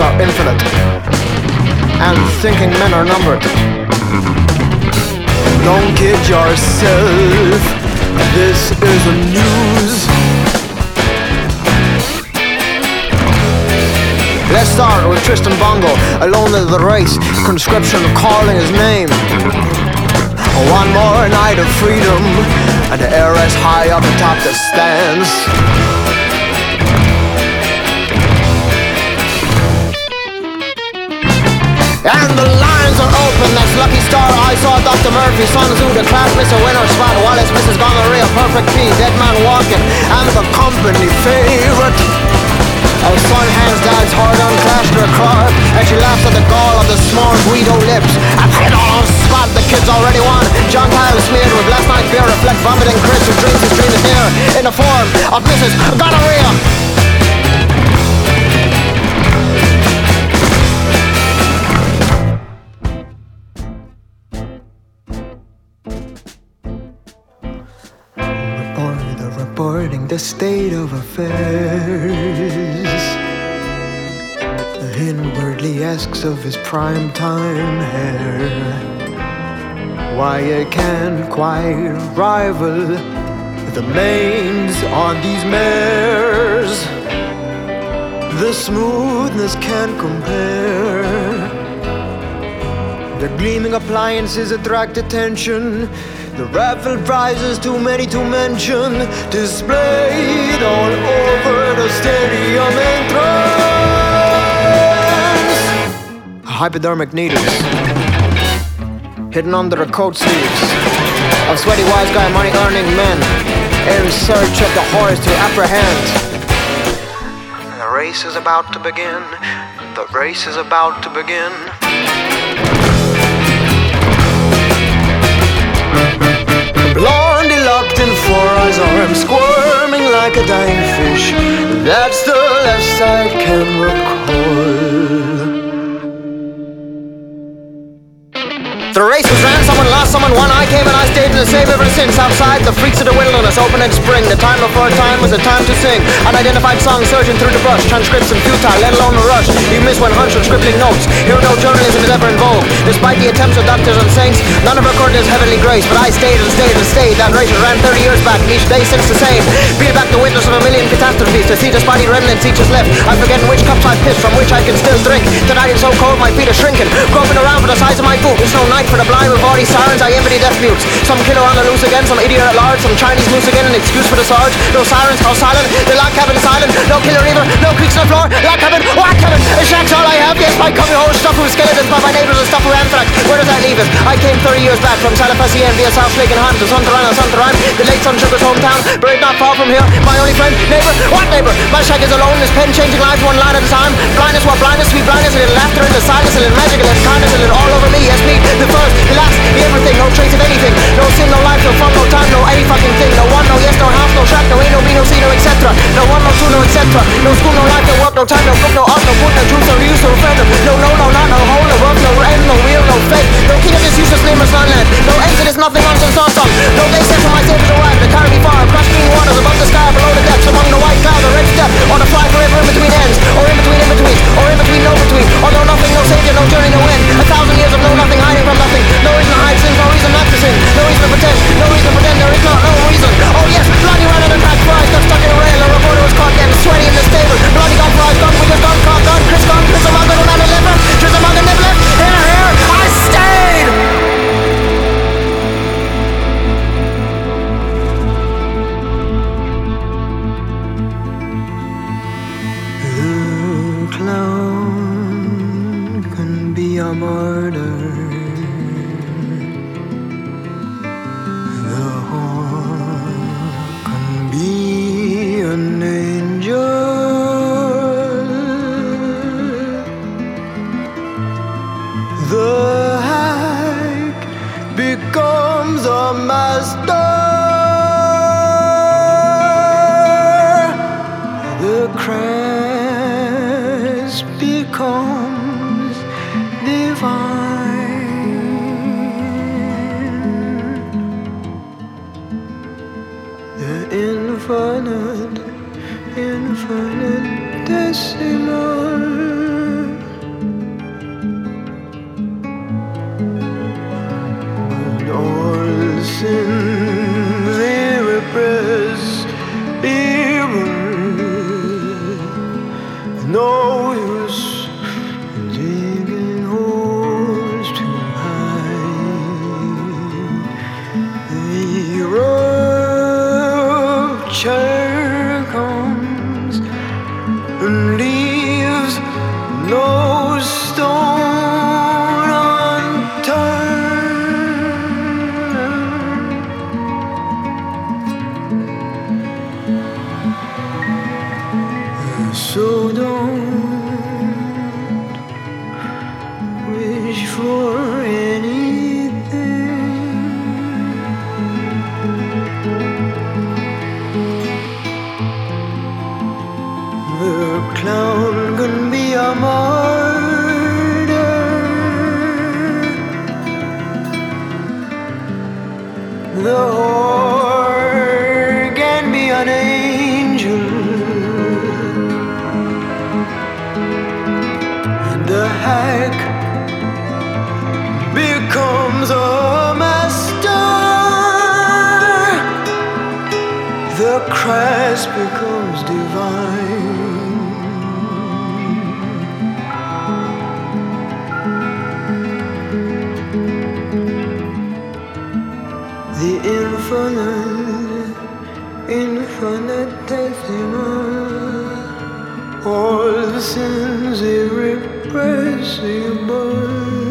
are infinite, and thinking men are numbered. Don't kid yourself, this is the news. Let's start with Tristan Bongo, alone in the race, conscription calling his name. One more night of freedom, and the air is high up atop the stands. And the lines are open, that's Lucky Star. I saw Dr. Murphy, Sun Tzu, the class miss a winner spot. Wallace, Mrs. Gonorrhea, Perfect P, Dead Man Walking, and the company favorite. Our son hands dad's hard on clash their car, and she laughs at the gall of the small Guido lips. I'm hit all on spot, the kids already won. John Kyle smeared with last night's beer, reflect vomiting Chris who dreams his dream is near. In the form of Mrs. Gonorrhea. Reporting the state of affairs. Inwardly asks of his primetime hair why it can't quite rival the manes on these mares. The smoothness can't compare. The gleaming appliances attract attention. The raffle prizes, too many to mention, displayed all over the stadium entrance. Hypodermic needles hidden under the coat sleeves of sweaty wise guy money-earning men in search of the horse to apprehend. The race is about to begin. The race is about to begin. Blondie locked in 4 eyes arms, squirming like a dying fish. That's the left side can recall. The race was ran, someone lost, someone won. I came and I stayed in the same ever since. Outside, the freaks of the wilderness open in spring. The time before time was a time to sing. Unidentified songs surging through the brush. Transcripts and futile, let alone the rush. You miss when hunch with scribbling notes. Here no journalism is ever in vogue. Despite the attempts of doctors and saints, none have recorded his heavenly grace. But I stayed and stayed and stayed. That race was ran 30 years back, each day since the same. Beat back the witness of a million catastrophes. To see the spotty remnants each is left. I forget which cups I pissed, from which I can still drink. Tonight it's so cold, my feet are shrinking. Groping around for the size of my boot. It's no night for the blind with all these sirens. I envy deaf mutes. Some killer on the loose again, some idiot at large, some Chinese moose again, an excuse for the sarge. No sirens, how silent, the lock cabin silent. No killer either, no creaks on the floor. Lock cabin, what cabin? A shack's all I have. Yes, my coming home stuff with skeletons, but my neighbors are stuff with anthrax. Where does that leave us? I came 30 years back from Salafasien via South Lake and Ham to Santarine, the late Sun Sugar's hometown. Buried not far from here. My only friend, neighbor, what neighbor? My shack is alone, this pen changing lives one line at a time. Blindness, what blindness, sweet blindness, a little laughter, a little silence, a little magic, a little kindness, a little all over me. Yes, me, the first, the last, the everything, no trace of anything. No sin, no life, no fun, no time, no any fucking thing. No one, no yes, no house, no shack, no A, no B, no C, no etc. No one, no two, no etc. No school, no life, no work, no time, no book, no art, no food, no truth, no use, no friend. No, no, no, not, no hole, no work, no end, no wheel, no fate. No king of this useless nameless land. No end to this nothing nonsense awesome. No day set for my saviors arrive to carry me far across green waters above the sky, below the depths, among the white clouds, the red step, or to fly forever in between ends, or in between in-betweens, or in between no between. Or no nothing, no savior, no journey, no end. 1,000 years of no nothing, hiding from nothing. No reason to hide sins, no reason not to sin. No reason to pretend, no reason to pretend, there is no reason. Oh yes, bloody ran on the track, fries got stuck in a rail. A reporter was caught getting sweaty in the stable. Bloody got fries, gone, we just gone, caught, gone, Chris gone, Chris among the man never left. Chris among the never left. Here, I stayed. The clown can be a martyr. The hawk can be an angel. The hack becomes a master. The crash becomes divine. The infinite decimal for anything. The clown can be a martyr. The whore can be an angel. And the hack becomes a master. The Christ becomes divine. The infinitesimal, all sins irrepressible.